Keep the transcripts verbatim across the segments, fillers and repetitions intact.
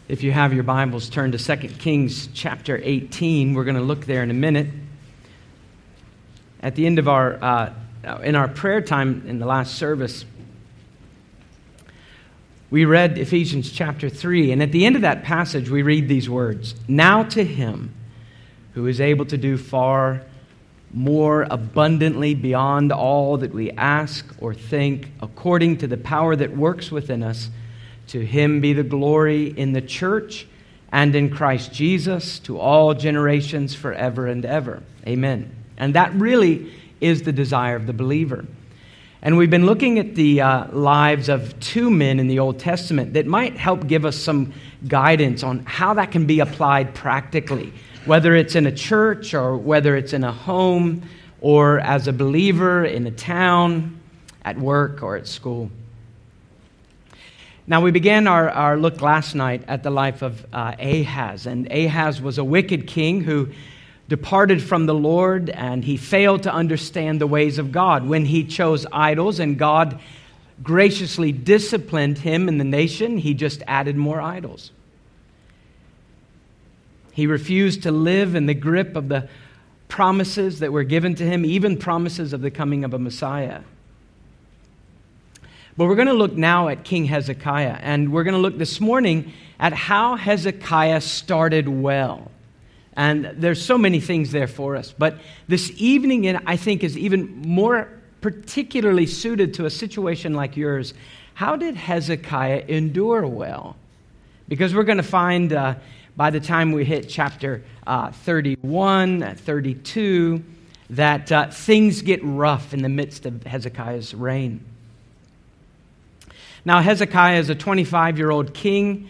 If you have your Bibles, turn to Second Kings chapter eighteen. We're going to look there in a minute. At the end of our, uh, in our prayer time in the last service, we read Ephesians chapter three. And at the end of that passage, we read these words: "Now to him who is able to do far more abundantly beyond all that we ask or think, according to the power that works within us, to him be the glory in the church and in Christ Jesus to all generations forever and ever. Amen." And that really is the desire of the believer. And we've been looking at the uh, lives of two men in the Old Testament that might help give us some guidance on how that can be applied practically, whether it's in a church or whether it's in a home or as a believer in a town, at work or at school. Now, we began our, our look last night at the life of uh, Ahaz. And Ahaz was a wicked king who departed from the Lord, and he failed to understand the ways of God. When he chose idols and God graciously disciplined him and the nation, he just added more idols. He refused to live in the grip of the promises that were given to him, even promises of the coming of a Messiah. But we're going to look now at King Hezekiah, and we're going to look this morning at how Hezekiah started well. And there's so many things there for us. But this evening, I think, is even more particularly suited to a situation like yours. How did Hezekiah endure well? Because we're going to find uh, by the time we hit chapter uh, thirty-one, thirty-two, that uh, things get rough in the midst of Hezekiah's reign. Now, Hezekiah is a twenty-five-year-old king.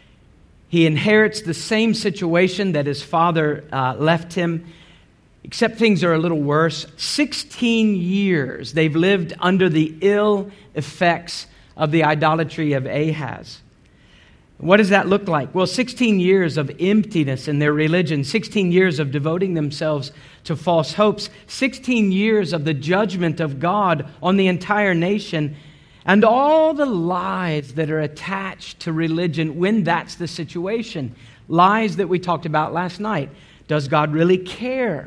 He inherits the same situation that his father uh, left him, except things are a little worse. sixteen years they've lived under the ill effects of the idolatry of Ahaz. What does that look like? Well, sixteen years of emptiness in their religion, sixteen years of devoting themselves to false hopes, sixteen years of the judgment of God on the entire nation, and all the lies that are attached to religion when that's the situation. Lies that we talked about last night. Does God really care?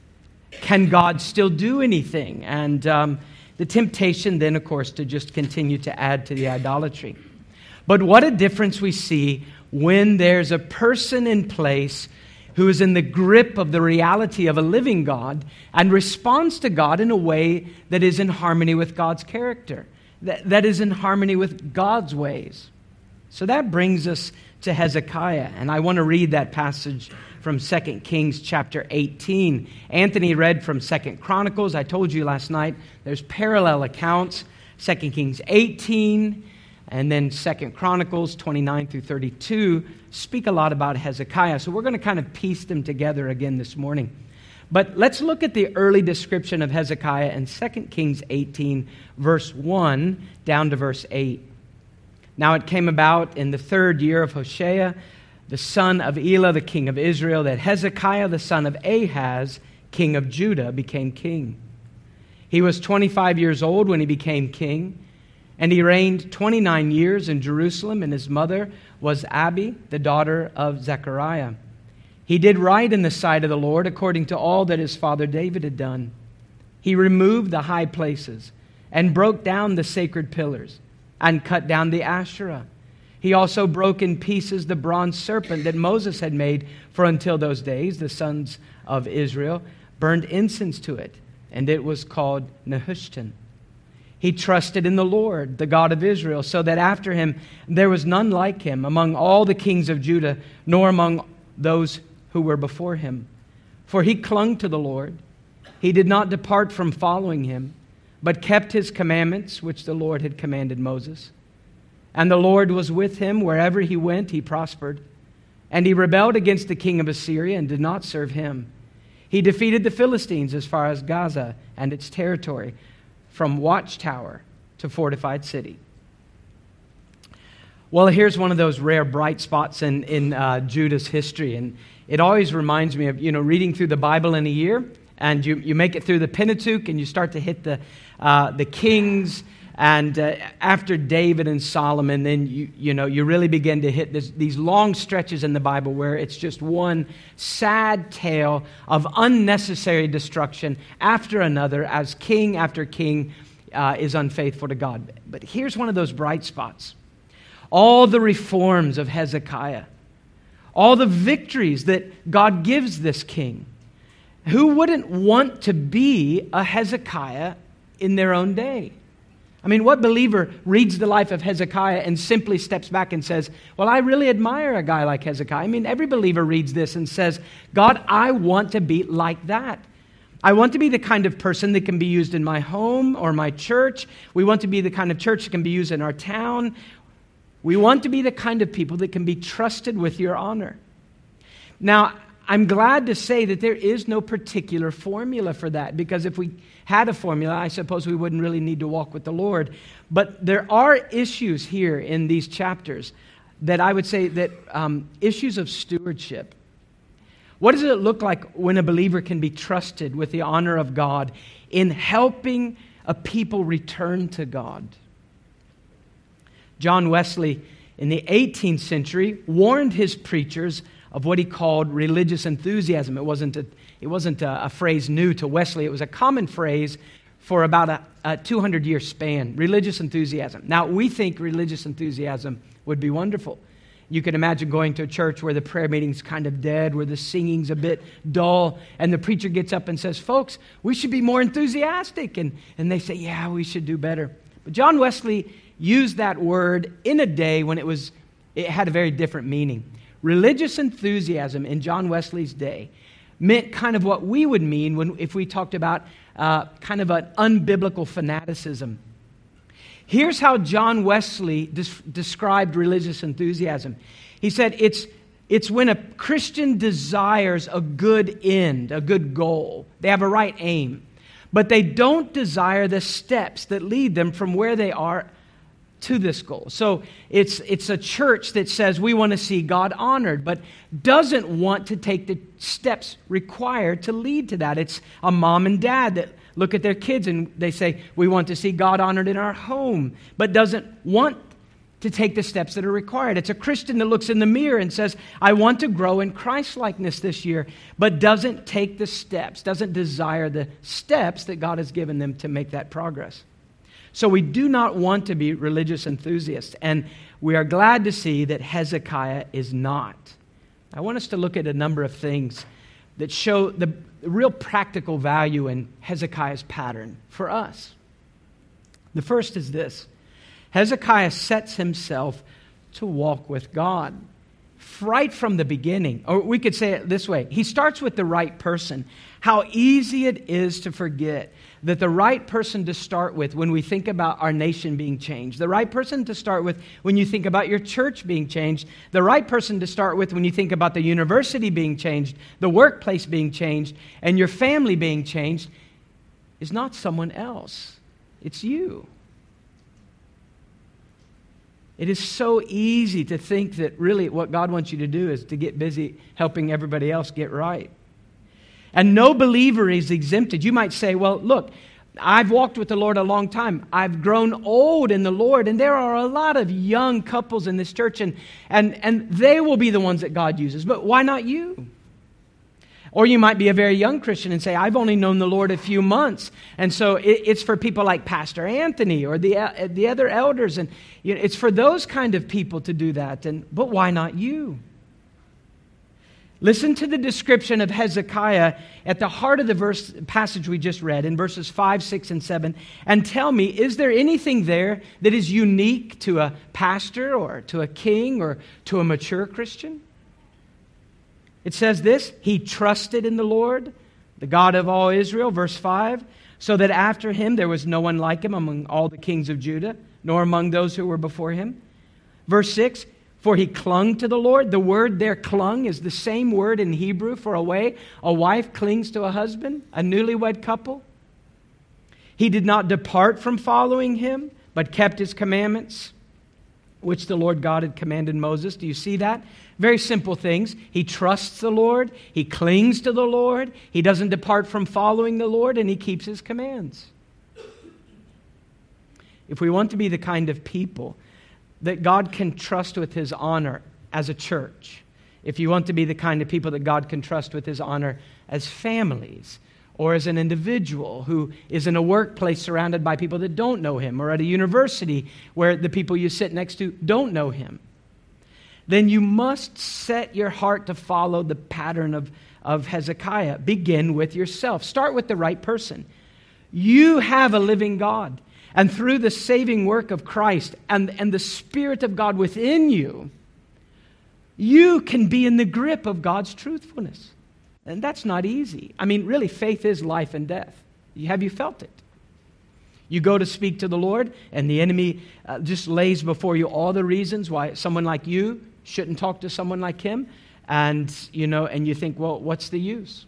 Can God still do anything? And um, the temptation then, of course, to just continue to add to the idolatry. But what a difference we see when there's a person in place who is in the grip of the reality of a living God and responds to God in a way that is in harmony with God's character. That is in harmony with God's ways. So that brings us to Hezekiah. And I want to read that passage from Second Kings chapter eighteen. Anthony read from Second Chronicles. I told you last night there's parallel accounts. Second Kings eighteen and then Second Chronicles twenty-nine through thirty-two speak a lot about Hezekiah. So we're going to kind of piece them together again this morning. But let's look at the early description of Hezekiah in Second Kings eighteen, verse one down to verse eight. Now it came about in the third year of Hoshea, the son of Elah, the king of Israel, that Hezekiah, the son of Ahaz, king of Judah, became king. He was twenty-five years old when he became king, and he reigned twenty-nine years in Jerusalem, and his mother was Abi, the daughter of Zechariah. He did right in the sight of the Lord, according to all that his father David had done. He removed the high places and broke down the sacred pillars and cut down the Asherah. He also broke in pieces the bronze serpent that Moses had made, for until those days the sons of Israel burned incense to it, and it was called Nehushtan. He trusted in the Lord, the God of Israel, so that after him there was none like him among all the kings of Judah, nor among those who were before him. For he clung to the Lord. He did not depart from following him, but kept his commandments, which the Lord had commanded Moses. And the Lord was with him. Wherever he went, he prospered. And he rebelled against the king of Assyria and did not serve him. He defeated the Philistines as far as Gaza and its territory, from watchtower to fortified city. Well, here's one of those rare bright spots in, in uh, Judah's history. And it always reminds me of, you know, reading through the Bible in a year, and you, you make it through the Pentateuch, and you start to hit the uh, the Kings, And uh, after David and Solomon, then you you know you really begin to hit this, these long stretches in the Bible where it's just one sad tale of unnecessary destruction after another as king after king uh, is unfaithful to God. But here's one of those bright spots. All the reforms of Hezekiah, all the victories that God gives this king. Who wouldn't want to be a Hezekiah in their own day? I mean, what believer reads the life of Hezekiah and simply steps back and says, well, I really admire a guy like Hezekiah. I mean, every believer reads this and says, God, I want to be like that. I want to be the kind of person that can be used in my home or my church. We want to be the kind of church that can be used in our town. We want to be the kind of people that can be trusted with your honor. Now, I'm glad to say that there is no particular formula for that, because if we had a formula, I suppose we wouldn't really need to walk with the Lord. But there are issues here in these chapters that I would say that um, issues of stewardship. What does it look like when a believer can be trusted with the honor of God in helping a people return to God? John Wesley, in the eighteenth century, warned his preachers of what he called religious enthusiasm. It wasn't a, it wasn't a, a phrase new to Wesley. It was a common phrase for about a, a two hundred year span, religious enthusiasm. Now, we think religious enthusiasm would be wonderful. You can imagine going to a church where the prayer meeting's kind of dead, where the singing's a bit dull, and the preacher gets up and says, folks, we should be more enthusiastic. And, and they say, yeah, we should do better. But John Wesley used that word in a day when it was it had a very different meaning. Religious enthusiasm in John Wesley's day meant kind of what we would mean when if we talked about uh, kind of an unbiblical fanaticism. Here's how John Wesley des- described religious enthusiasm. He said, it's, it's when a Christian desires a good end, a good goal. They have a right aim, but they don't desire the steps that lead them from where they are to this goal. So it's it's a church that says we want to see God honored, but doesn't want to take the steps required to lead to that. It's a mom and dad that look at their kids and they say, we want to see God honored in our home, but doesn't want to take the steps that are required. It's a Christian that looks in the mirror and says, I want to grow in Christ-likeness this year, but doesn't take the steps, doesn't desire the steps that God has given them to make that progress. So we do not want to be religious enthusiasts, and we are glad to see that Hezekiah is not. I want us to look at a number of things that show the real practical value in Hezekiah's pattern for us. The first is this. Hezekiah sets himself to walk with God right from the beginning. Or we could say it this way. He starts with the right person. How easy it is to forget that the right person to start with when we think about our nation being changed, the right person to start with when you think about your church being changed, the right person to start with when you think about the university being changed, the workplace being changed, and your family being changed, is not someone else. It's you. It is so easy to think that really what God wants you to do is to get busy helping everybody else get right. And no believer is exempted. You might say, well, look, I've walked with the Lord a long time. I've grown old in the Lord, and there are a lot of young couples in this church, and, and, and they will be the ones that God uses. But why not you? Or you might be a very young Christian and say, I've only known the Lord a few months. And so it, it's for people like Pastor Anthony or the, uh, the other elders. And you know, it's for those kind of people to do that. And but why not you? Listen to the description of Hezekiah at the heart of the verse passage we just read in verses five, six, and seven. And tell me, is there anything there that is unique to a pastor or to a king or to a mature Christian? It says this, he trusted in the Lord, the God of all Israel, verse five, so that after him there was no one like him among all the kings of Judah, nor among those who were before him. Verse six, for he clung to the Lord. The word there, clung, is the same word in Hebrew for a way a wife clings to a husband, a newlywed couple. He did not depart from following him, but kept his commandments, which the Lord God had commanded Moses. Do you see that? Very simple things. He trusts the Lord. He clings to the Lord. He doesn't depart from following the Lord, and he keeps his commands. if we want to be the kind of people that God can trust with His honor as a church, if you want to be the kind of people that God can trust with His honor as families, or as an individual who is in a workplace surrounded by people that don't know Him, or at a university where the people you sit next to don't know Him, then you must set your heart to follow the pattern of, of Hezekiah. Begin with yourself. Start with the right person. You have a living God. And through the saving work of Christ and, and the Spirit of God within you, you can be in the grip of God's truthfulness. And that's not easy. I mean, really, faith is life and death. Have you felt it? You go to speak to the Lord, and the enemy uh, just lays before you all the reasons why someone like you shouldn't talk to someone like him. And, you know, and you think, well, what's the use?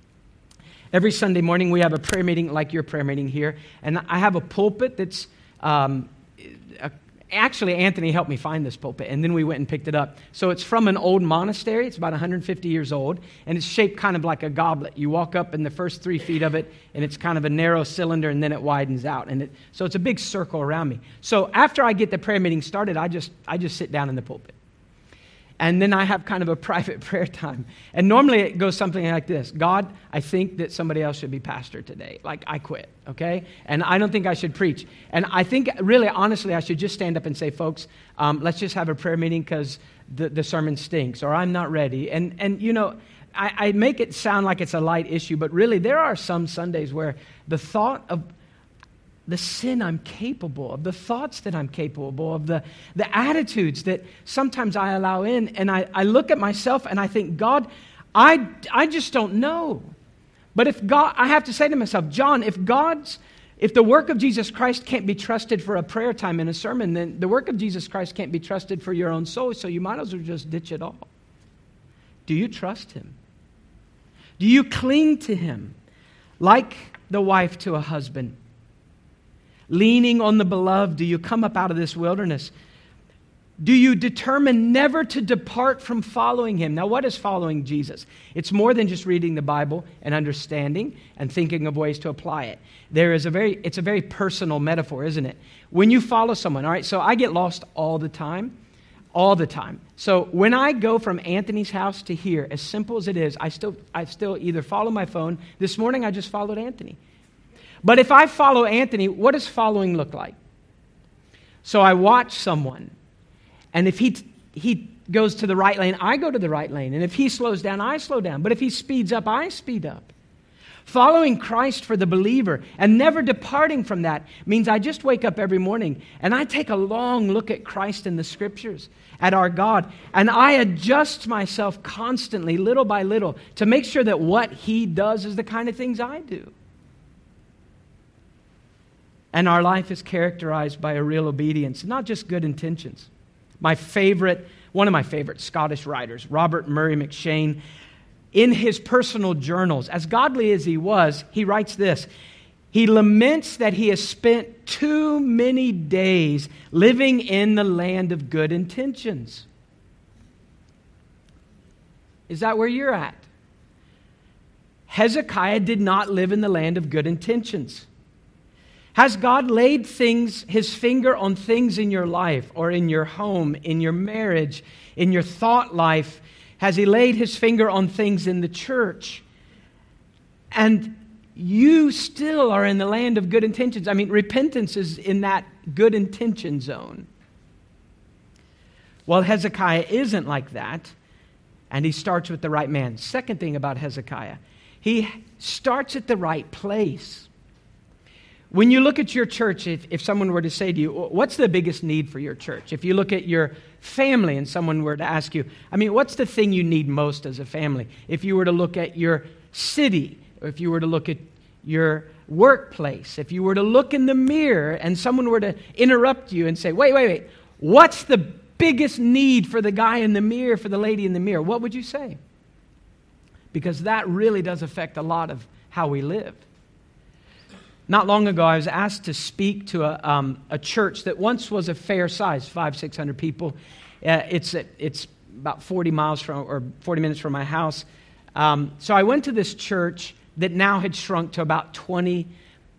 Every Sunday morning, we have a prayer meeting like your prayer meeting here. And I have a pulpit that's, um, a, actually, Anthony helped me find this pulpit. And then we went and picked it up. So it's from an old monastery. It's about one hundred fifty years old. And it's shaped kind of like a goblet. You walk up in the first three feet of it, and it's kind of a narrow cylinder, and then it widens out. And it, so it's a big circle around me. So after I get the prayer meeting started, I just I just sit down in the pulpit. And then I have kind of a private prayer time. And normally it goes something like this. God, I think that somebody else should be pastor today. Like, I quit, okay? And I don't think I should preach. And I think, really, honestly, I should just stand up and say, folks, um, let's just have a prayer meeting because the, the sermon stinks, or I'm not ready. And, and you know, I, I make it sound like it's a light issue, but really there are some Sundays where the thought of the sin I'm capable of, the thoughts that I'm capable of, the, the attitudes that sometimes I allow in, and I, I look at myself and I think, God, I, I just don't know. But if God, I have to say to myself, John, if God's, if the work of Jesus Christ can't be trusted for a prayer time in a sermon, then the work of Jesus Christ can't be trusted for your own soul, so you might as well just ditch it all. Do you trust Him? Do you cling to Him like the wife to a husband? Leaning on the beloved, do you come up out of this wilderness? Do you determine never to depart from following Him? Now, what is following Jesus? It's more than just reading the Bible and understanding and thinking of ways to apply it. There is a very, it's a very personal metaphor, isn't it? When you follow someone, all right, so I get lost all the time, all the time. So when I go from Anthony's house to here, as simple as it is, I still, I still either follow my phone. This morning, I just followed Anthony. But if I follow Anthony, what does following look like? So I watch someone, and if he he goes to the right lane, I go to the right lane. And if he slows down, I slow down. But if he speeds up, I speed up. Following Christ for the believer and never departing from that means I just wake up every morning and I take a long look at Christ in the Scriptures, at our God, and I adjust myself constantly, little by little, to make sure that what He does is the kind of things I do. And our life is characterized by a real obedience, not just good intentions. My favorite, one of my favorite Scottish writers, Robert Murray McShane, in his personal journals, as godly as he was, he writes this. He laments that he has spent too many days living in the land of good intentions. Is that where you're at? Hezekiah did not live in the land of good intentions. Has God laid things, His finger on things in your life or in your home, in your marriage, in your thought life? Has He laid His finger on things in the church? And you still are in the land of good intentions. I mean, repentance is in that good intention zone. Well, Hezekiah isn't like that, and he starts with the right man. Second thing about Hezekiah, he starts at the right place. When you look at your church, if, if someone were to say to you, what's the biggest need for your church? If you look at your family and someone were to ask you, I mean, what's the thing you need most as a family? If you were to look at your city, or if you were to look at your workplace, if you were to look in the mirror and someone were to interrupt you and say, wait, wait, wait, what's the biggest need for the guy in the mirror, for the lady in the mirror? What would you say? Because that really does affect a lot of how we live. Not long ago, I was asked to speak to a, um, a church that once was a fair size, five, six hundred people. Uh, it's it's about forty miles from, or forty minutes from my house. Um, so I went to this church that now had shrunk to about twenty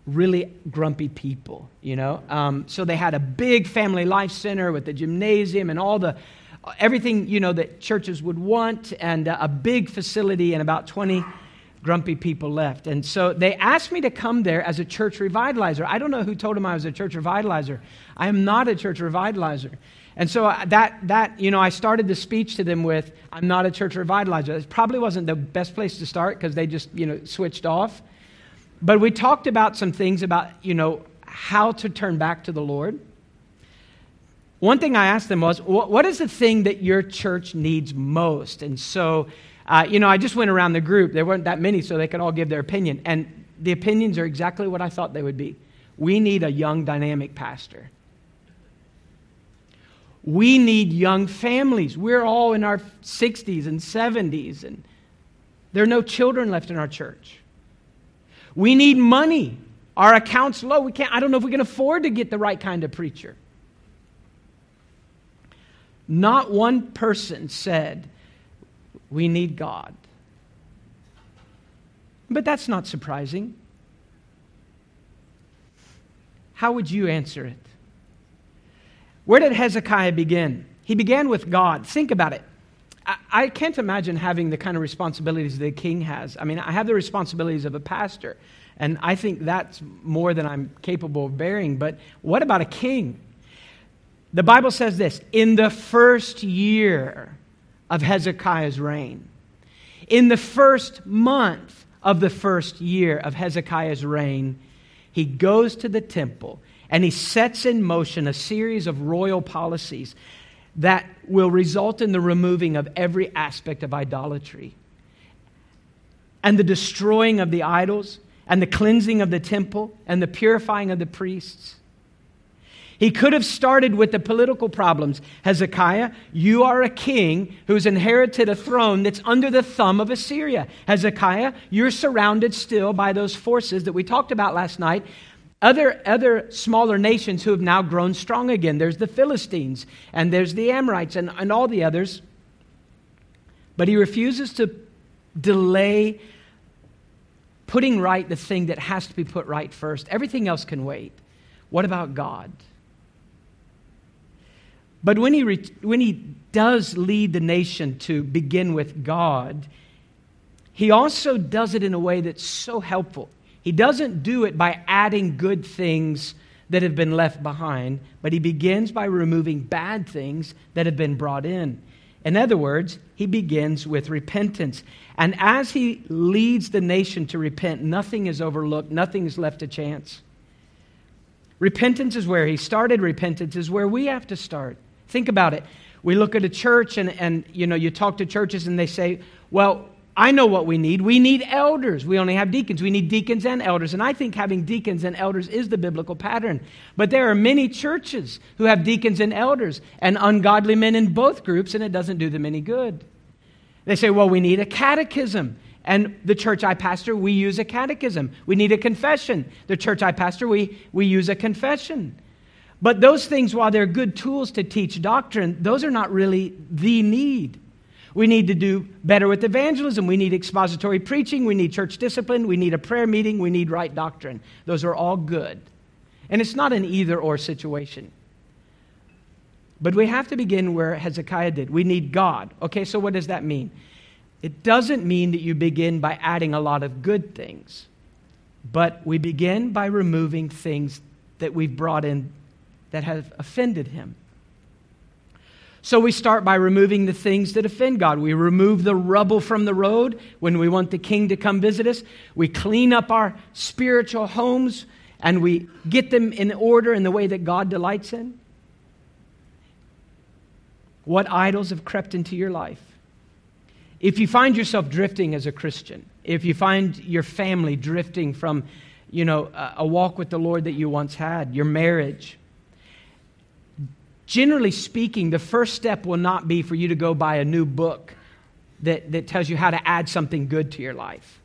really grumpy people, you know. Um, so they had a big family life center with the gymnasium and all the, everything, you know, that churches would want, and uh, a big facility, and about twenty grumpy people left. And so they asked me to come there as a church revitalizer. I don't know who told them I was a church revitalizer. I am not a church revitalizer. And so that, that you know, I started the speech to them with, I'm not a church revitalizer. It probably wasn't the best place to start because they just, you know, switched off. But we talked about some things about, you know, how to turn back to the Lord. One thing I asked them was, what is the thing that your church needs most? And so, uh, you know, I just went around the group. There weren't that many, so they could all give their opinion. And the opinions are exactly what I thought they would be. We need a young, dynamic pastor. We need young families. We're all in our sixties and seventies, and there are no children left in our church. We need money. Our account's low. We can't, I don't know if we can afford to get the right kind of preacher. Not one person said, we need God. But that's not surprising. How would you answer it? Where did Hezekiah begin? He began with God. Think about it. I, I can't imagine having the kind of responsibilities that a king has. I mean, I have the responsibilities of a pastor, and I think that's more than I'm capable of bearing. But what about a king? The Bible says this, in the first year of Hezekiah's reign, in the first month of the first year of Hezekiah's reign, he goes to the temple and he sets in motion a series of royal policies that will result in the removing of every aspect of idolatry and the destroying of the idols and the cleansing of the temple and the purifying of the priests. He could have started with the political problems. Hezekiah, you are a king who's inherited a throne that's under the thumb of Assyria. Hezekiah, you're surrounded still by those forces that we talked about last night. Other, other smaller nations who have now grown strong again. There's the Philistines, and there's the Amorites, and, and all the others. But he refuses to delay putting right the thing that has to be put right first. Everything else can wait. What about God? But when he re- when he does lead the nation to begin with God, he also does it in a way that's so helpful. He doesn't do it by adding good things that have been left behind, but he begins by removing bad things that have been brought in. In other words, he begins with repentance. And as he leads the nation to repent, nothing is overlooked, nothing is left to chance. Repentance is where he started. Repentance is where we have to start. Think about it. We look at a church and, and you know, you talk to churches and they say, well, I know what we need. We need elders. We only have deacons. We need deacons and elders. And I think having deacons and elders is the biblical pattern. But there are many churches who have deacons and elders and ungodly men in both groups, and it doesn't do them any good. They say, well, we need a catechism. And the church I pastor, we use a catechism. We need a confession. The church I pastor, we, we use a confession. But those things, while they're good tools to teach doctrine, those are not really the need. We need to do better with evangelism. We need expository preaching. We need church discipline. We need a prayer meeting. We need right doctrine. Those are all good. And it's not an either-or situation. But we have to begin where Hezekiah did. We need God. Okay, so what does that mean? It doesn't mean that you begin by adding a lot of good things. But we begin by removing things that we've brought in that have offended him. So we start by removing the things that offend God. We remove the rubble from the road when we want the king to come visit us. We clean up our spiritual homes and we get them in order in the way that God delights in. What idols have crept into your life? If you find yourself drifting as a Christian, if you find your family drifting from, you know, a walk with the Lord that you once had, your marriage, generally speaking, the first step will not be for you to go buy a new book that, that tells you how to add something good to your life.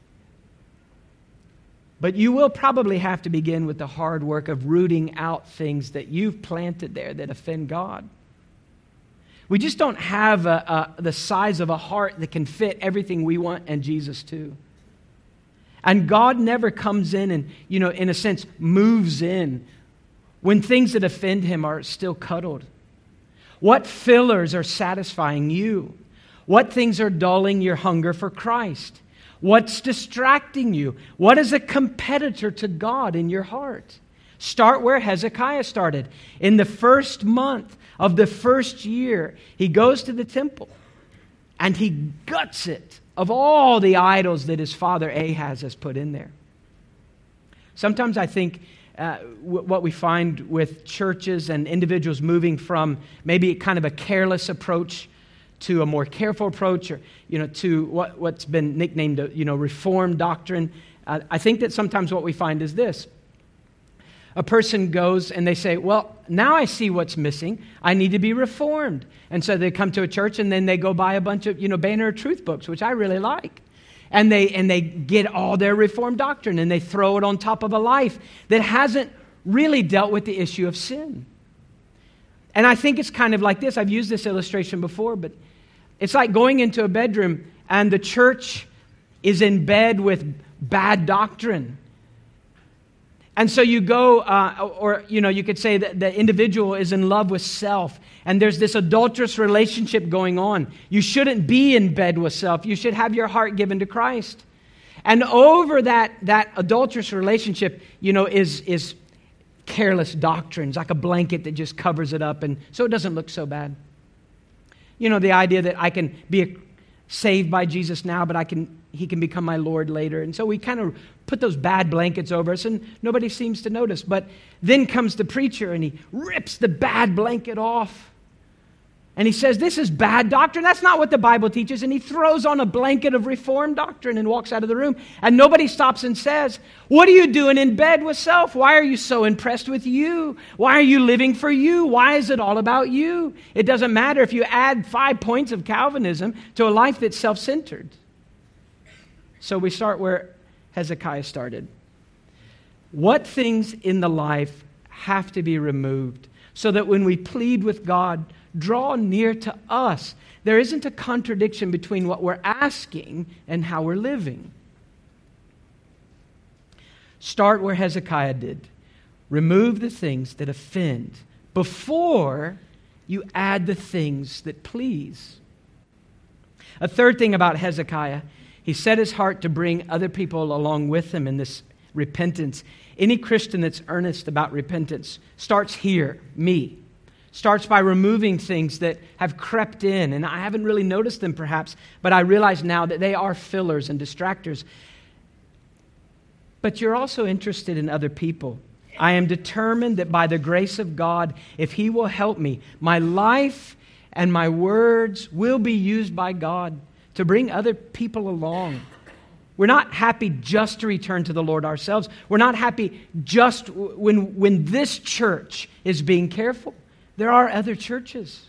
But you will probably have to begin with the hard work of rooting out things that you've planted there that offend God. We just don't have a, a, the size of a heart that can fit everything we want and Jesus too. And God never comes in and, you know, in a sense, moves in when things that offend him are still cuddled. What fillers are satisfying you? What things are dulling your hunger for Christ? What's distracting you? What is a competitor to God in your heart? Start where Hezekiah started. In the first month of the first year, he goes to the temple and he guts it of all the idols that his father Ahaz has put in there. Sometimes I think uh, w- what we find with churches and individuals moving from maybe kind of a careless approach to a more careful approach, or you know, to what, what's been nicknamed, you know, Reformed doctrine. Uh, I think that sometimes what we find is this. A person goes and they say, well, now I see what's missing. I need to be reformed. And so they come to a church and then they go buy a bunch of, you know, Banner of Truth books, which I really like. And they and they get all their Reformed doctrine and they throw it on top of a life that hasn't really dealt with the issue of sin. And I think it's kind of like this. I've used this illustration before, but it's like going into a bedroom and the church is in bed with bad doctrine. And so you go, uh, or, you know, you could say that the individual is in love with self, and there's this adulterous relationship going on. You shouldn't be in bed with self. You should have your heart given to Christ. And over that, that adulterous relationship, you know, is, is careless doctrines, like a blanket that just covers it up, and so it doesn't look so bad. You know, the idea that I can be a, saved by Jesus now, but I can He can become my Lord later. And so we kind of put those bad blankets over us and nobody seems to notice. But then comes the preacher and he rips the bad blanket off. And he says, this is bad doctrine. That's not what the Bible teaches. And he throws on a blanket of Reformed doctrine and walks out of the room. And nobody stops and says, what are you doing in bed with self? Why are you so impressed with you? Why are you living for you? Why is it all about you? It doesn't matter if you add five points of Calvinism to a life that's self-centered. So we start where Hezekiah started. What things in the life have to be removed so that when we plead with God, draw near to us, there isn't a contradiction between what we're asking and how we're living? Start where Hezekiah did. Remove the things that offend before you add the things that please. A third thing about Hezekiah, he set his heart to bring other people along with him in this repentance. Any Christian that's earnest about repentance starts here, me. Starts by removing things that have crept in, and I haven't really noticed them perhaps, but I realize now that they are fillers and distractors. But you're also interested in other people. I am determined that by the grace of God, if He will help me, my life and my words will be used by God to bring other people along. We're not happy just to return to the Lord ourselves. We're not happy just when, when this church is being careful. There are other churches.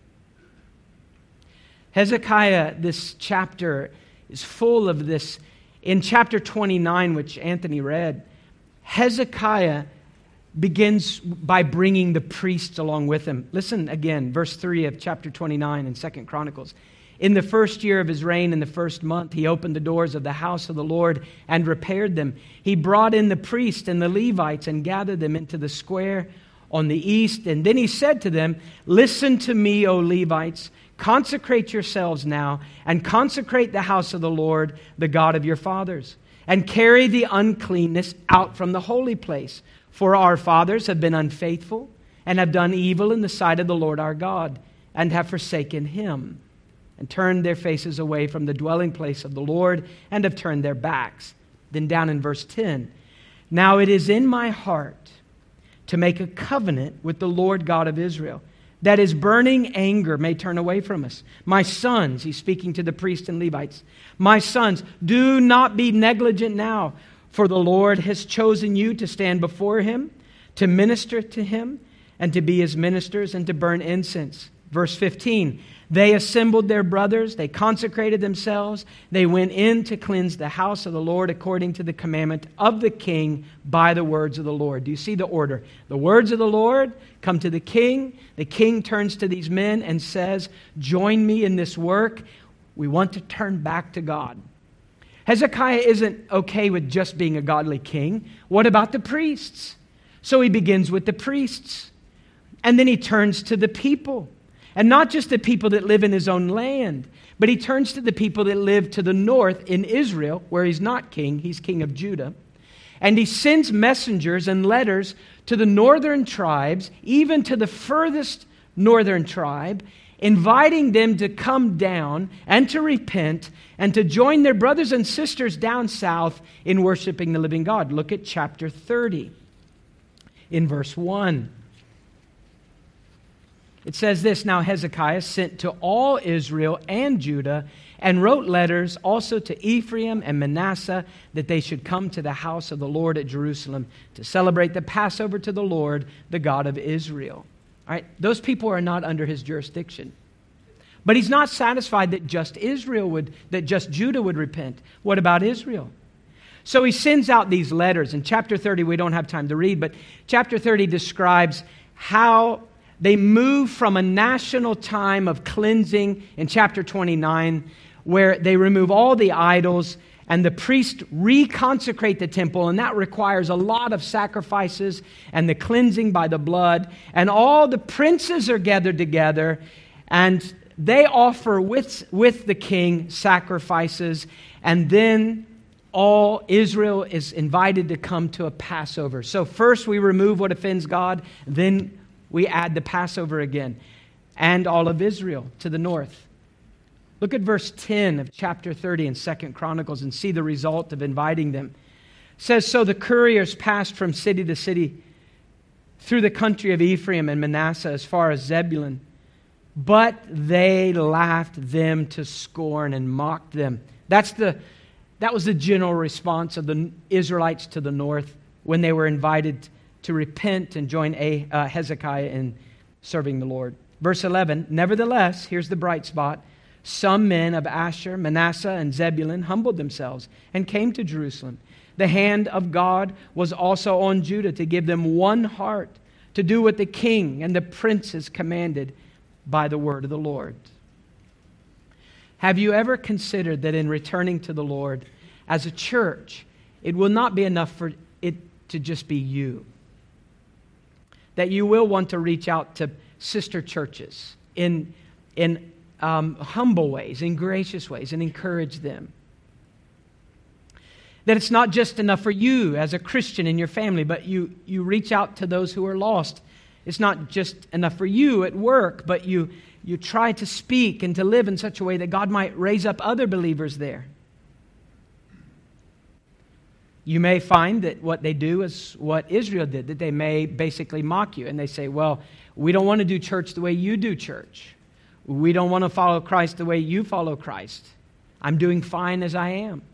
Hezekiah, this chapter is full of this. In chapter twenty-nine, which Anthony read, Hezekiah begins by bringing the priests along with him. Listen again, verse three of chapter twenty-nine in Second Chronicles. In the first year of his reign, in the first month, he opened the doors of the house of the Lord and repaired them. He brought in the priests and the Levites and gathered them into the square on the east. And then he said to them, listen to me, O Levites, consecrate yourselves now and consecrate the house of the Lord, the God of your fathers, and carry the uncleanness out from the holy place. For our fathers have been unfaithful and have done evil in the sight of the Lord our God and have forsaken Him and turned their faces away from the dwelling place of the Lord and have turned their backs. Then down in verse ten, now it is in my heart to make a covenant with the Lord God of Israel, that His burning anger may turn away from us. My sons, he's speaking to the priests and Levites, my sons, do not be negligent now, for the Lord has chosen you to stand before Him, to minister to Him, and to be His ministers, and to burn incense. Verse fifteen, they assembled their brothers, they consecrated themselves, they went in to cleanse the house of the Lord according to the commandment of the king by the words of the Lord. Do you see the order? The words of the Lord come to the king. The king turns to these men and says, join me in this work. We want to turn back to God. Hezekiah isn't okay with just being a godly king. What about the priests? So he begins with the priests. And then he turns to the people. And not just the people that live in his own land, but he turns to the people that live to the north in Israel, where he's not king, he's king of Judah. And he sends messengers and letters to the northern tribes, even to the furthest northern tribe, inviting them to come down and to repent and to join their brothers and sisters down south in worshiping the living God. Look at chapter thirty in verse one. It says this, "Now Hezekiah sent to all Israel and Judah and wrote letters also to Ephraim and Manasseh that they should come to the house of the Lord at Jerusalem to celebrate the Passover to the Lord, the God of Israel." All right, those people are not under his jurisdiction. But he's not satisfied that just Israel would, that just Judah would repent. What about Israel? So he sends out these letters. In chapter thirty, we don't have time to read, but chapter thirty describes how they move from a national time of cleansing in chapter twenty-nine, where they remove all the idols and the priests reconsecrate the temple, and that requires a lot of sacrifices and the cleansing by the blood. And all the princes are gathered together, and they offer with, with the king sacrifices, and then all Israel is invited to come to a Passover. So first we remove what offends God, then we add the Passover again, and all of Israel to the north. Look at verse ten of chapter thirty in Second Chronicles and see the result of inviting them. It says, "So the couriers passed from city to city through the country of Ephraim and Manasseh as far as Zebulun. But they laughed them to scorn and mocked them." That's the, that was the general response of the Israelites to the north when they were invited to repent and join a, uh, Hezekiah in serving the Lord. Verse eleven, "Nevertheless," here's the bright spot, "some men of Asher, Manasseh, and Zebulun humbled themselves and came to Jerusalem. The hand of God was also on Judah to give them one heart, to do what the king and the princes commanded by the word of the Lord." Have you ever considered that in returning to the Lord as a church, it will not be enough for it to just be you? That you will want to reach out to sister churches in, in um, humble ways, in gracious ways, and encourage them. That it's not just enough for you as a Christian in your family, but you, you reach out to those who are lost. It's not just enough for you at work, but you, you try to speak and to live in such a way that God might raise up other believers there. You may find that what they do is what Israel did, that they may basically mock you. And they say, well, we don't want to do church the way you do church. We don't want to follow Christ the way you follow Christ. I'm doing fine as I am.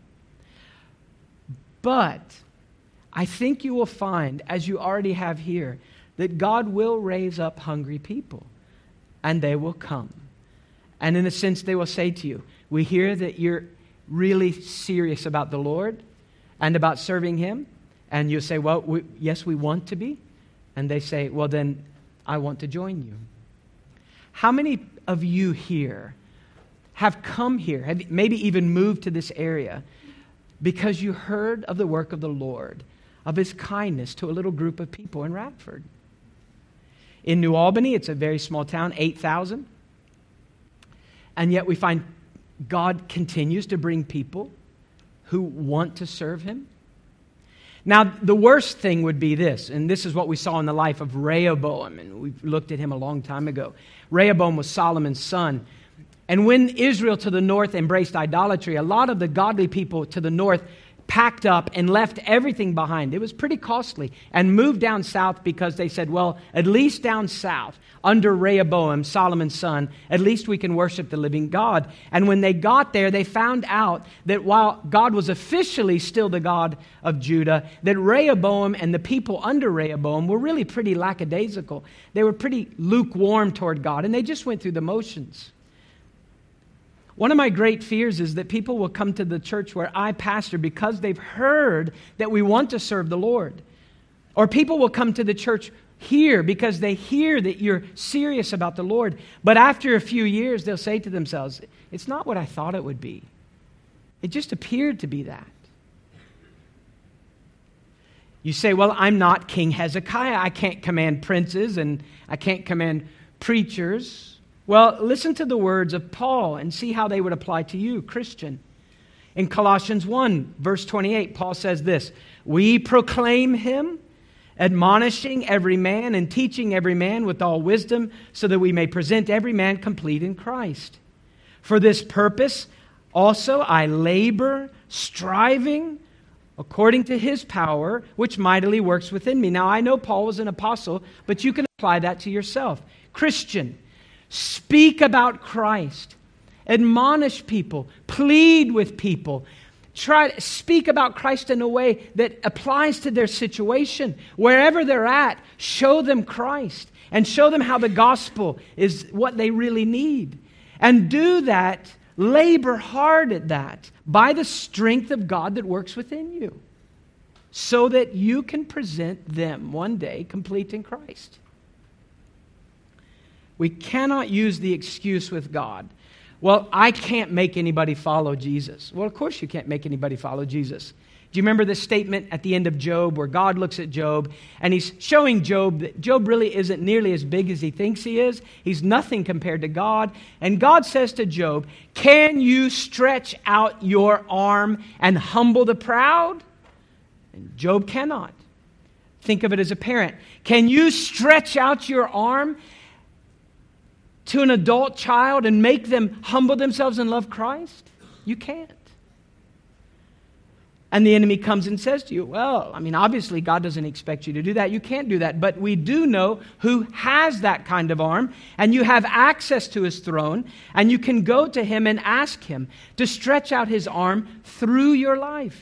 But I think you will find, as you already have here, that God will raise up hungry people. And they will come. And in a sense, they will say to you, we hear that you're really serious about the Lord and about serving Him. And you'll say, well, we, yes, we want to be. And they say, well, then I want to join you. How many of you here have come here, have maybe even moved to this area because you heard of the work of the Lord, of His kindness to a little group of people in Radford? In New Albany, it's a very small town, eight thousand. And yet we find God continues to bring people who want to serve Him. Now, the worst thing would be this, and this is what we saw in the life of Rehoboam, and we've looked at him a long time ago. Rehoboam was Solomon's son. And when Israel to the north embraced idolatry, a lot of the godly people to the north packed up and left everything behind. It was pretty costly. And moved down south because they said, well, at least down south, under Rehoboam, Solomon's son, at least we can worship the living God. And when they got there, they found out that while God was officially still the God of Judah, that Rehoboam and the people under Rehoboam were really pretty lackadaisical. They were pretty lukewarm toward God, and they just went through the motions. One of my great fears is that people will come to the church where I pastor because they've heard that we want to serve the Lord. Or people will come to the church here because they hear that you're serious about the Lord. But after a few years, they'll say to themselves, it's not what I thought it would be. It just appeared to be that. You say, well, I'm not King Hezekiah. I can't command princes and I can't command preachers. Well, listen to the words of Paul and see how they would apply to you, Christian. In Colossians one, verse twenty-eight, Paul says this, we proclaim him, admonishing every man and teaching every man with all wisdom, so that we may present every man complete in Christ. For this purpose also I labor, striving according to his power, which mightily works within me. Now, I know Paul was an apostle, but you can apply that to yourself. Christian, speak about Christ. Admonish people. Plead with people. Try to speak about Christ in a way that applies to their situation. Wherever they're at, show them Christ and show them how the gospel is what they really need. And do that, labor hard at that by the strength of God that works within you, so that you can present them one day complete in Christ. We cannot use the excuse with God, well, I can't make anybody follow Jesus. Well, of course you can't make anybody follow Jesus. Do you remember this statement at the end of Job where God looks at Job and he's showing Job that Job really isn't nearly as big as he thinks he is. He's nothing compared to God. And God says to Job, can you stretch out your arm and humble the proud? And Job cannot. Think of it as a parent. Can you stretch out your arm to an adult child and make them humble themselves and love Christ? You can't. And the enemy comes and says to you, well, I mean, obviously God doesn't expect you to do that. You can't do that. But we do know who has that kind of arm, and you have access to his throne, and you can go to him and ask him to stretch out his arm through your life.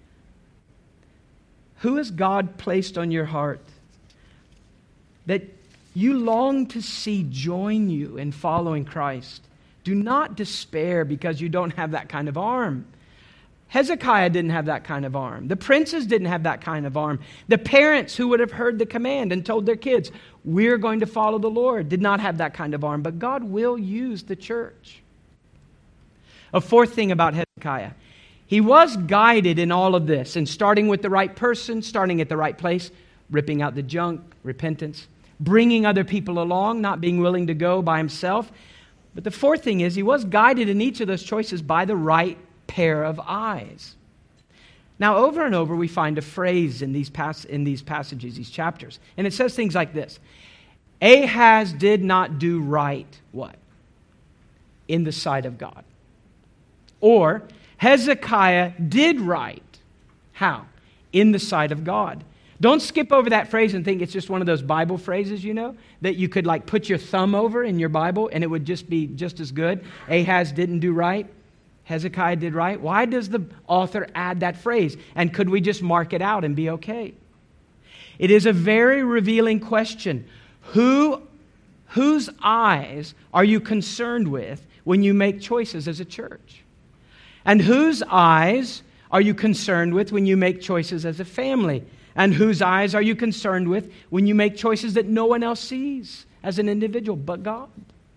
Who has God placed on your heart that you long to see join you in following Christ? Do not despair because you don't have that kind of arm. Hezekiah didn't have that kind of arm. The princes didn't have that kind of arm. The parents who would have heard the command and told their kids, we're going to follow the Lord, did not have that kind of arm. But God will use the church. A fourth thing about Hezekiah, he was guided in all of this, and starting with the right person, starting at the right place, ripping out the junk, repentance, bringing other people along, not being willing to go by himself. But the fourth thing is he was guided in each of those choices by the right pair of eyes. Now, over and over, we find a phrase in these pas- in these passages, these chapters, and it says things like this: Ahaz did not do right, what? In the sight of God. Or, Hezekiah did right. How? In the sight of God. Don't skip over that phrase and think it's just one of those Bible phrases, you know, that you could like put your thumb over in your Bible and it would just be just as good. Ahaz didn't do right. Hezekiah did right. Why does the author add that phrase? And could we just mark it out and be okay? It is a very revealing question. Who, whose eyes are you concerned with when you make choices as a church? And whose eyes are you concerned with when you make choices as a family? And whose eyes are you concerned with when you make choices that no one else sees as an individual but God?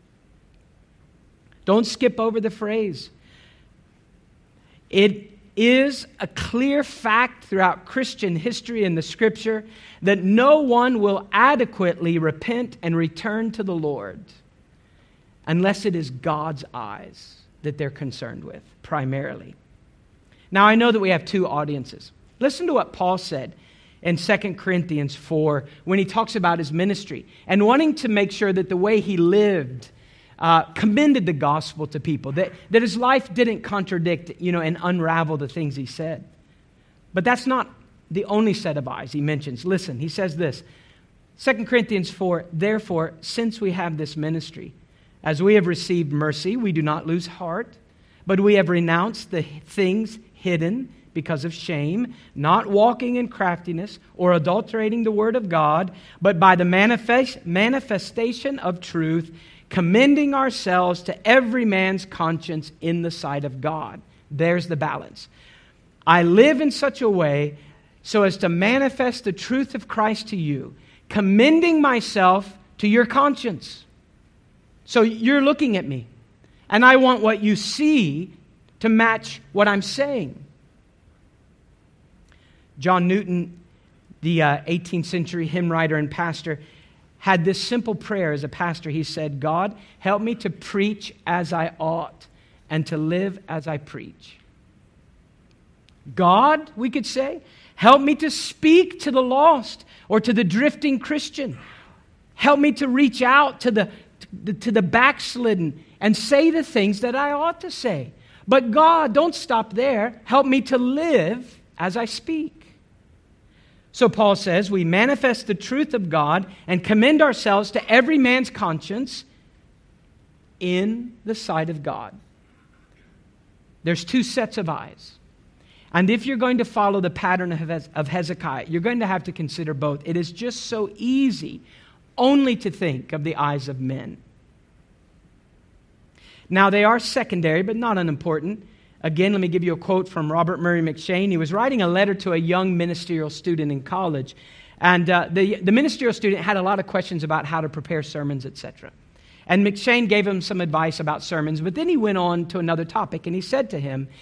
Don't skip over the phrase. It is a clear fact throughout Christian history and the Scripture that no one will adequately repent and return to the Lord unless it is God's eyes that they're concerned with, primarily. Now, I know that we have two audiences. Listen to what Paul said in Second Corinthians four when he talks about his ministry and wanting to make sure that the way he lived Uh, commended the gospel to people, that, that his life didn't contradict, you know, and unravel the things he said. But that's not the only set of eyes he mentions. Listen, he says this, Second Corinthians four, therefore, since we have this ministry, as we have received mercy, we do not lose heart, but we have renounced the things hidden because of shame, not walking in craftiness or adulterating the word of God, but by the manifest, manifestation of truth, commending ourselves to every man's conscience in the sight of God. There's the balance. I live in such a way so as to manifest the truth of Christ to you, commending myself to your conscience. So you're looking at me, and I want what you see to match what I'm saying. John Newton, the uh, eighteenth century hymn writer and pastor, had this simple prayer as a pastor. He said, God, help me to preach as I ought and to live as I preach. God, we could say, help me to speak to the lost or to the drifting Christian. Help me to reach out to the, to the backslidden and say the things that I ought to say. But God, don't stop there. Help me to live as I speak. So Paul says, we manifest the truth of God and commend ourselves to every man's conscience in the sight of God. There's two sets of eyes. And if you're going to follow the pattern of Hezekiah, you're going to have to consider both. It is just so easy only to think of the eyes of men. Now, they are secondary, but not unimportant. Again, let me give you a quote from Robert Murray M'Cheyne. He was writing a letter to a young ministerial student in college. And uh, the, the ministerial student had a lot of questions about how to prepare sermons, et cetera. And M'Cheyne gave him some advice about sermons, but then he went on to another topic, and he said to him,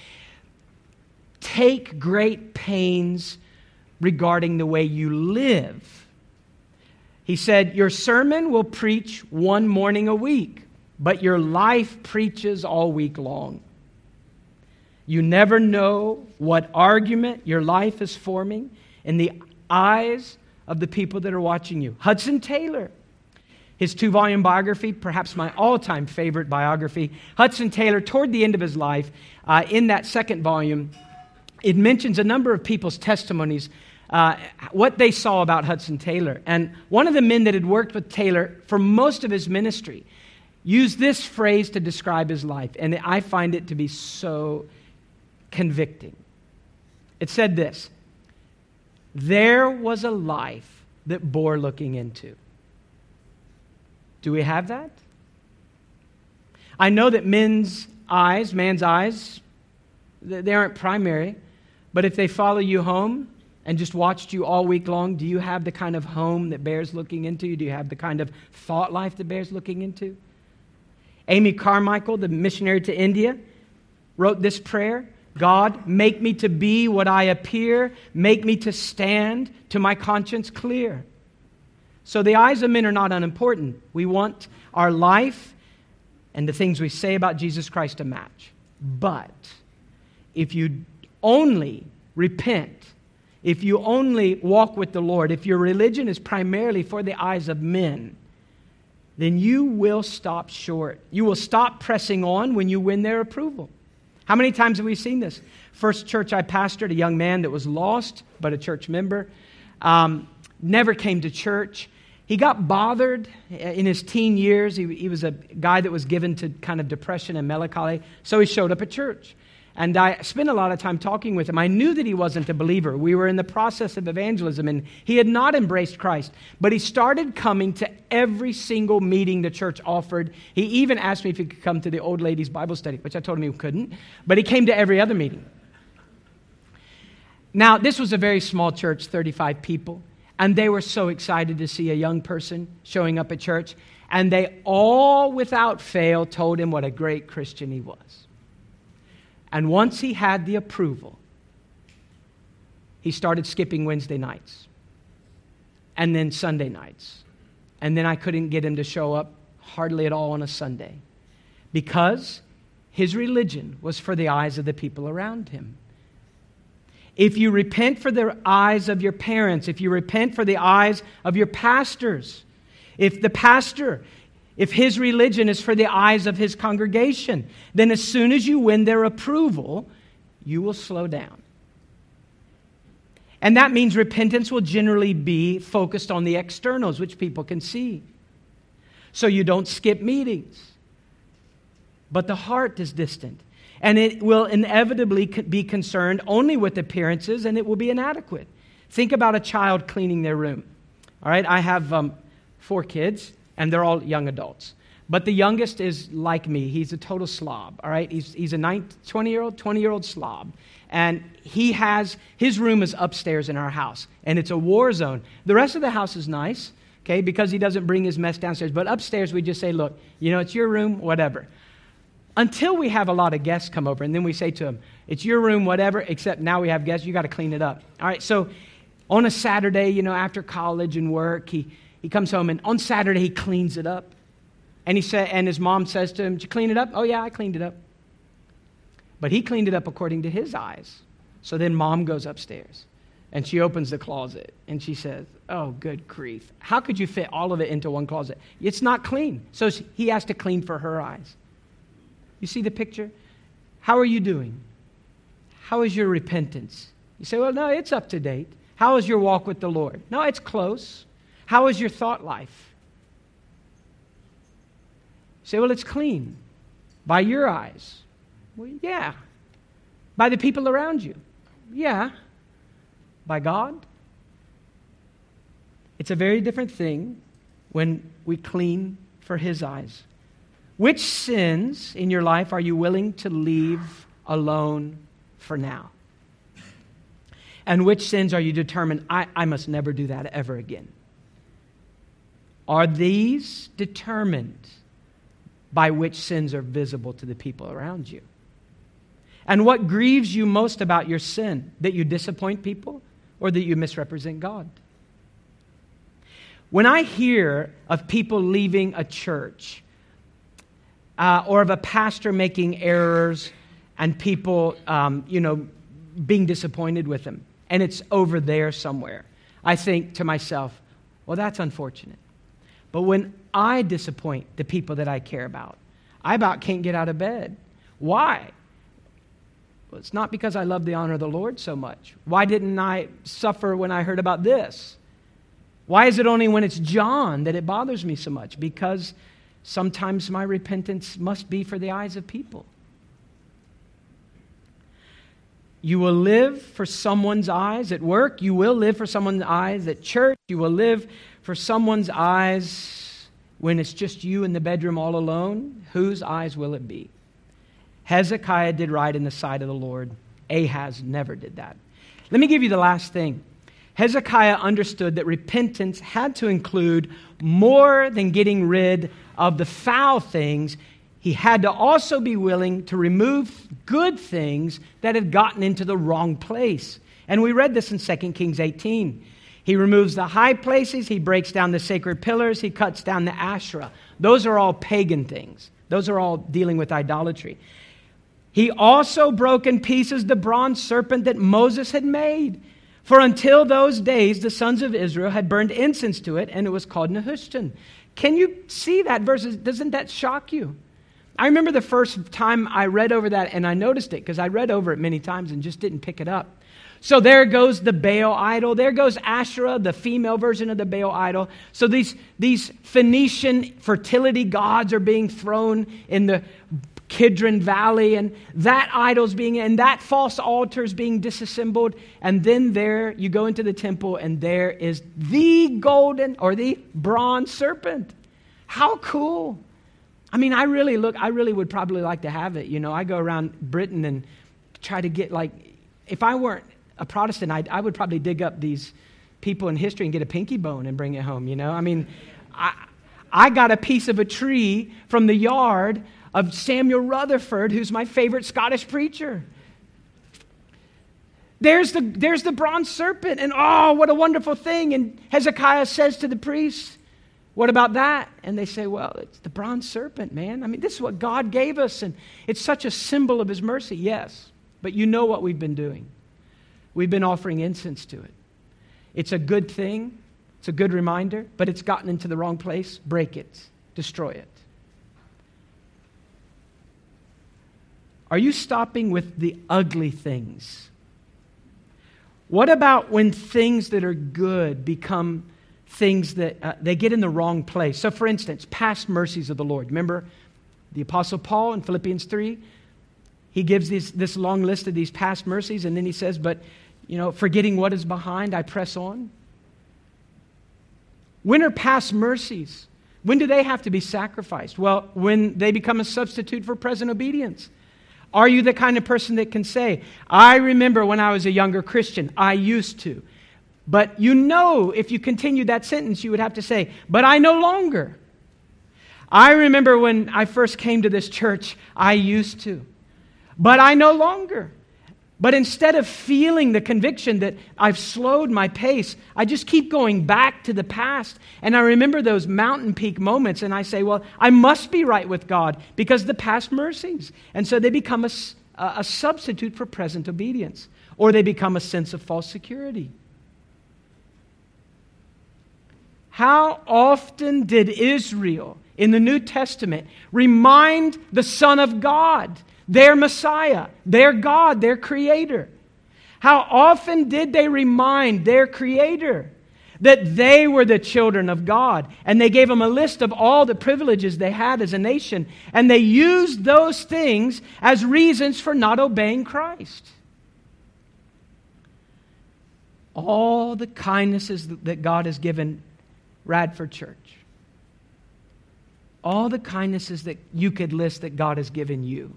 take great pains regarding the way you live. He said, your sermon will preach one morning a week, but your life preaches all week long. You never know what argument your life is forming in the eyes of the people that are watching you. Hudson Taylor, his two-volume biography, perhaps my all-time favorite biography. Hudson Taylor, toward the end of his life, uh, in that second volume, it mentions a number of people's testimonies, uh, what they saw about Hudson Taylor. And one of the men that had worked with Taylor for most of his ministry used this phrase to describe his life, and I find it to be so convicting. It said this: there was a life that bore looking into. Do we have that? I know that men's eyes, man's eyes, they aren't primary, but if they follow you home and just watched you all week long, do you have the kind of home that bears looking into? Do you have the kind of thought life that bears looking into? Amy Carmichael, the missionary to India, wrote this prayer: God, make me to be what I appear. Make me to stand to my conscience clear. So the eyes of men are not unimportant. We want our life and the things we say about Jesus Christ to match. But if you only repent, if you only walk with the Lord, if your religion is primarily for the eyes of men, then you will stop short. You will stop pressing on when you win their approval. How many times have we seen this? First church I pastored, a young man that was lost, but a church member, um, never came to church. He got bothered in his teen years. He, he was a guy that was given to kind of depression and melancholy, so he showed up at church. And I spent a lot of time talking with him. I knew that he wasn't a believer. We were in the process of evangelism, and he had not embraced Christ. But he started coming to every single meeting the church offered. He even asked me if he could come to the old ladies' Bible study, which I told him he couldn't. But he came to every other meeting. Now, this was a very small church, thirty-five people. And they were so excited to see a young person showing up at church. And they all, without fail, told him what a great Christian he was. And once he had the approval, he started skipping Wednesday nights. And then Sunday nights. And then I couldn't get him to show up hardly at all on a Sunday. Because his religion was for the eyes of the people around him. If you repent for the eyes of your parents, if you repent for the eyes of your pastors, if the pastor, if his religion is for the eyes of his congregation, then as soon as you win their approval, you will slow down. And that means repentance will generally be focused on the externals, which people can see. So you don't skip meetings. But the heart is distant. And it will inevitably be concerned only with appearances, and it will be inadequate. Think about a child cleaning their room. All right, I have um, four kids, and they're all young adults. But the youngest is like me. He's a total slob, all right? He's, he's a twenty-year-old, twenty-year-old slob. And he has, his room is upstairs in our house, and it's a war zone. The rest of the house is nice, okay, because he doesn't bring his mess downstairs. But upstairs, we just say, look, you know, it's your room, whatever. until we have a lot of guests come over, and then we say to them, it's your room, whatever, except now we have guests, you got to clean it up. All right, so on a Saturday, you know, after college and work, he, he comes home, and on Saturday he cleans it up. And he said, and his mom says to him, did you clean it up? Oh, yeah, I cleaned it up. But he cleaned it up according to his eyes. So then mom goes upstairs, and she opens the closet, and she says, oh, good grief. How could you fit all of it into one closet? It's not clean. So he has to clean for her eyes. You see the picture? How are you doing? How is your repentance? You say, well, no, it's up to date. How is your walk with the Lord? No, it's close. How is your thought life? You say, well, it's clean. By your eyes. Well, yeah. By the people around you. Yeah. By God. It's a very different thing when we clean for His eyes. Which sins in your life are you willing to leave alone for now? And which sins are you determined, I, I must never do that ever again? Are these determined by which sins are visible to the people around you? And what grieves you most about your sin? That you disappoint people or that you misrepresent God? When I hear of people leaving a church uh, or of a pastor making errors and people, um, you know, being disappointed with them, and it's over there somewhere, I think to myself, well, that's unfortunate. But when I disappoint the people that I care about, I about can't get out of bed. Why? Well, it's not because I love the honor of the Lord so much. Why didn't I suffer when I heard about this? Why is it only when it's John that it bothers me so much? Because sometimes my repentance must be for the eyes of people. You will live for someone's eyes at work. You will live for someone's eyes at church. You will live for someone's eyes when it's just you in the bedroom all alone. Whose eyes will it be? Hezekiah did right in the sight of the Lord. Ahaz never did that. Let me give you the last thing. Hezekiah understood that repentance had to include more than getting rid of the foul things. He had to also be willing to remove good things that had gotten into the wrong place. And we read this in Second Kings eighteen. He removes the high places. He breaks down the sacred pillars. He cuts down the Asherah. Those are all pagan things. Those are all dealing with idolatry. He also broke in pieces the bronze serpent that Moses had made. For until those days, the sons of Israel had burned incense to it, and it was called Nehushtan. Can you see that verse? Doesn't that shock you? I remember the first time I read over that, and I noticed it because I read over it many times and just didn't pick it up. So there goes the Baal idol. There goes Asherah, the female version of the Baal idol. So these, these Phoenician fertility gods are being thrown in the Kidron Valley, and that idol's being, and that false altar is being disassembled. And then there you go into the temple, and there is the golden or the bronze serpent. How cool! I mean, I really look, I really would probably like to have it. You know, I go around Britain and try to get, like, if I weren't a Protestant, I'd, I would probably dig up these people in history and get a pinky bone and bring it home, you know? I mean, I, I got a piece of a tree from the yard of Samuel Rutherford, who's my favorite Scottish preacher. There's the, there's the bronze serpent, and oh, what a wonderful thing. And Hezekiah says to the priests, what about that? And they say, well, it's the bronze serpent, man. I mean, this is what God gave us, and it's such a symbol of His mercy. Yes, but you know what we've been doing. We've been offering incense to it. It's a good thing. It's a good reminder, but it's gotten into the wrong place. Break it. Destroy it. Are you stopping with the ugly things? What about when things that are good become things that uh, they get in the wrong place? So for instance, past mercies of the Lord. Remember the Apostle Paul in Philippians three? He gives this, this long list of these past mercies, and then he says, but, you know, forgetting what is behind, I press on. When are past mercies? When do they have to be sacrificed? Well, when they become a substitute for present obedience. Are you the kind of person that can say, I remember when I was a younger Christian, I used to. But you know, if you continue that sentence, you would have to say, but I no longer. I remember when I first came to this church, I used to. But I no longer. But instead of feeling the conviction that I've slowed my pace, I just keep going back to the past. And I remember those mountain peak moments, and I say, well, I must be right with God because of the past mercies. And so they become a, a substitute for present obedience, or they become a sense of false security. How often did Israel in the New Testament remind the Son of God, their Messiah, their God, their Creator? How often did they remind their Creator that they were the children of God? And they gave them a list of all the privileges they had as a nation. And they used those things as reasons for not obeying Christ. All the kindnesses that God has given Radford Church. All the kindnesses that you could list that God has given you.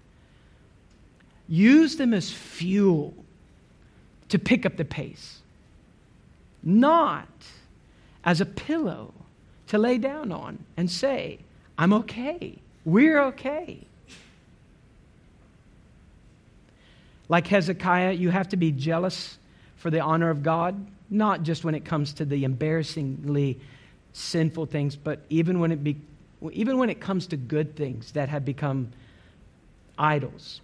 Use them as fuel to pick up the pace. Not as a pillow to lay down on and say, I'm okay. We're okay. Like Hezekiah, you have to be jealous for the honor of God, not just when it comes to the embarrassingly sinful things, but even when it be, even when it comes to good things that have become idols.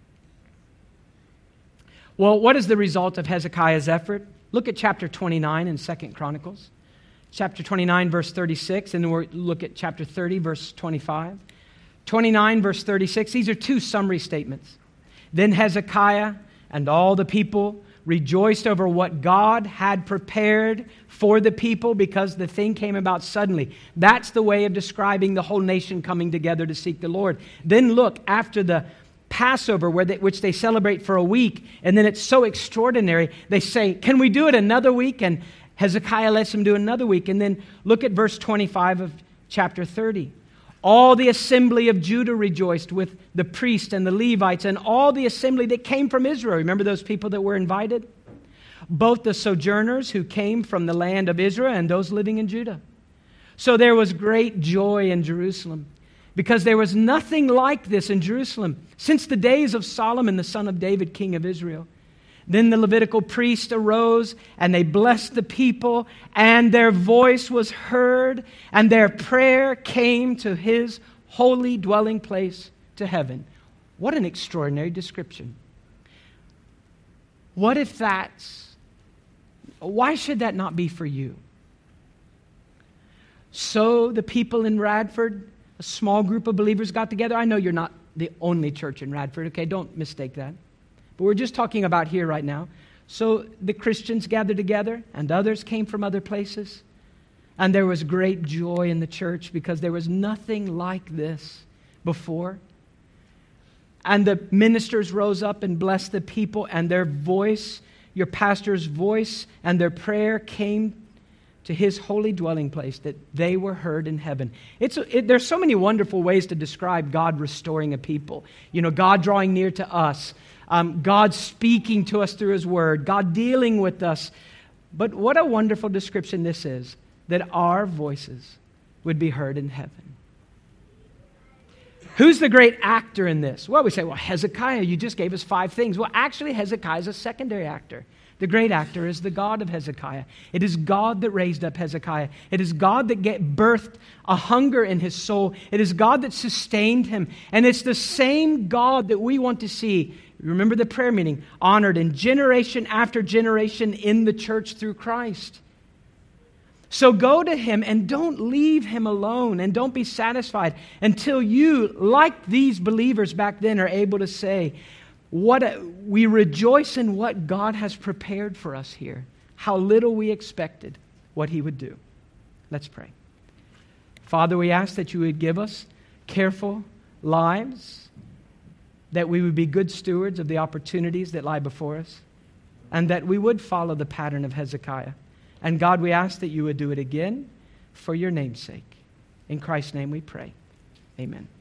Well, what is the result of Hezekiah's effort? Look at chapter twenty-nine in Second Chronicles. Chapter twenty-nine, verse thirty-six, and then we'll look at chapter thirty, verse twenty-five. twenty-nine, verse thirty-six, these are two summary statements. Then Hezekiah and all the people rejoiced over what God had prepared for the people because the thing came about suddenly. That's the way of describing the whole nation coming together to seek the Lord. Then look, after the Passover, where they, which they celebrate for a week, and then it's so extraordinary, they say, can we do it another week? And Hezekiah lets them do another week. And then look at verse twenty-five of chapter thirty. All the assembly of Judah rejoiced with the priests and the Levites and all the assembly that came from Israel. Remember those people that were invited? Both the sojourners who came from the land of Israel and those living in Judah. So there was great joy in Jerusalem because there was nothing like this in Jerusalem since the days of Solomon, the son of David, king of Israel. Then the Levitical priests arose, and they blessed the people, and their voice was heard, and their prayer came to his holy dwelling place to heaven. What an extraordinary description. What if that's... Why should that not be for you? So the people in Radford, a small group of believers got together. I know you're not the only church in Radford, okay? Don't mistake that. But we're just talking about here right now. So the Christians gathered together, and others came from other places. And there was great joy in the church because there was nothing like this before. And the ministers rose up and blessed the people, and their voice, your pastor's voice, and their prayer came to his holy dwelling place, that they were heard in heaven. It's it, there's so many wonderful ways to describe God restoring a people. You know, God drawing near to us. Um, God speaking to us through his word. God dealing with us. But what a wonderful description this is, that our voices would be heard in heaven. Who's the great actor in this? Well, we say, well, Hezekiah, you just gave us five things. Well, actually, Hezekiah is a secondary actor. The great actor is the God of Hezekiah. It is God that raised up Hezekiah. It is God that get birthed a hunger in his soul. It is God that sustained him. And it's the same God that we want to see. Remember the prayer meeting, honored in generation after generation in the church through Christ. So go to him and don't leave him alone, and don't be satisfied until you, like these believers back then, are able to say, "What a, we rejoice in what God has prepared for us here. How little we expected what he would do." Let's pray. Father, we ask that you would give us careful lives, that we would be good stewards of the opportunities that lie before us, and that we would follow the pattern of Hezekiah. And God, we ask that you would do it again for your name's sake. In Christ's name we pray. Amen.